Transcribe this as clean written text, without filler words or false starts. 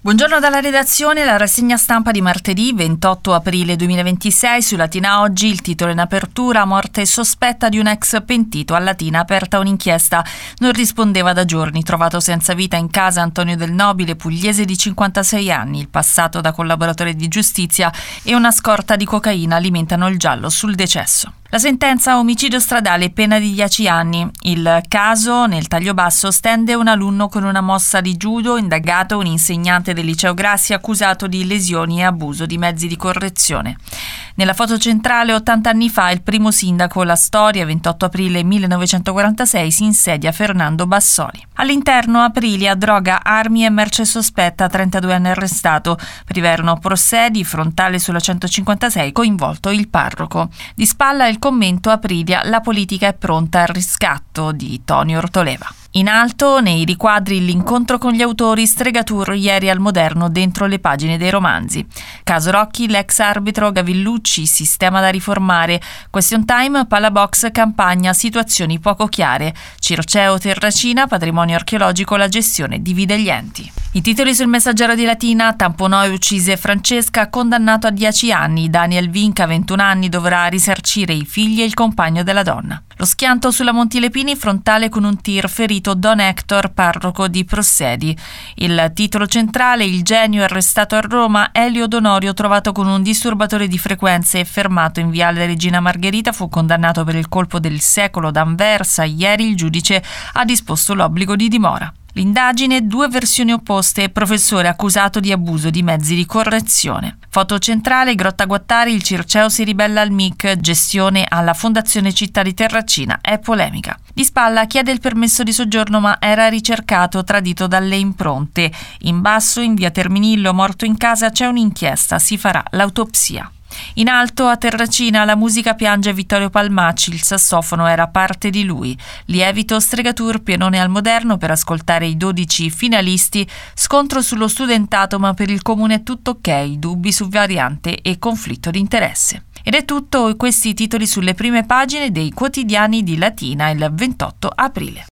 Buongiorno dalla redazione, la rassegna stampa di martedì 28 aprile 2026 su Latina Oggi. Il titolo in apertura: morte sospetta di un ex pentito. A Latina aperta un'inchiesta. Non rispondeva da giorni, trovato senza vita in casa Antonio Del Nobile, pugliese di 56 anni. Il passato da collaboratore di giustizia e una scorta di cocaina alimentano il giallo sul decesso. La sentenza: omicidio stradale, pena di 10 anni. Il caso, nel taglio basso, stende un alunno con una mossa di judo, indagato un insegnante del liceo Grassi accusato di lesioni e abuso di mezzi di correzione. Nella foto centrale, 80 anni fa, il primo sindaco, la storia, 28 aprile 1946, si insedia Fernando Bassoli. All'interno, Aprilia, droga, armi e merce sospetta, 32 anni arrestato. Priverno Prossedi, frontale sulla 156, coinvolto il parroco. Di spalla il commento: Aprilia, la politica è pronta al riscatto, di Toni Ortoleva. In alto, nei riquadri, l'incontro con gli autori, Stregatur ieri al Moderno, dentro le pagine dei romanzi. Caso Rocchi, l'ex arbitro Gavillucci, sistema da riformare. Question Time, Palabox, campagna, situazioni poco chiare. Circeo Terracina, patrimonio archeologico, la gestione divide gli enti. I titoli sul Messaggero di Latina: Tamponò e uccise Francesca, condannato a 10 anni. Daniel Vinca, 21 anni, dovrà risarcire i figli e il compagno della donna. Lo schianto sulla Montilepini, frontale con un tir, ferito Don Hector, parroco di Prossedi. Il titolo centrale: il genio arrestato a Roma, Elio Donorio trovato con un disturbatore di frequenze e fermato in Viale Regina Margherita, fu condannato per il colpo del secolo d'Anversa. Ieri il giudice ha disposto l'obbligo di dimora. L'indagine: due versioni opposte, professore accusato di abuso di mezzi di correzione. Foto centrale: Grotta Guattari, il Circeo si ribella al MIC, gestione alla Fondazione Città di Terracina, è polemica. Di spalla: chiede il permesso di soggiorno ma era ricercato, tradito dalle impronte. In basso, in via Terminillo, morto in casa, c'è un'inchiesta, si farà l'autopsia. In alto, a Terracina, la musica piange Vittorio Palmacci, il sassofono era parte di lui. Lievito, Stregatur, pienone al Moderno per ascoltare i 12 finalisti. Scontro sullo studentato, ma per il comune è tutto ok, dubbi su variante e conflitto di interesse. Ed è tutto, questi titoli sulle prime pagine dei quotidiani di Latina il 28 aprile.